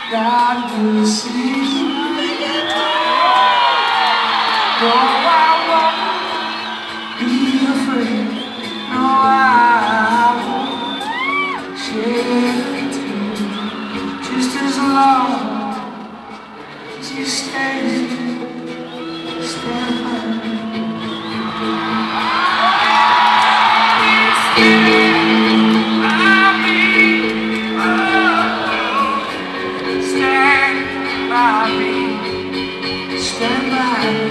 God will see. No, I won't be afraid. No, I won't shed a tear. Just as long as you stand by me. Stand by me.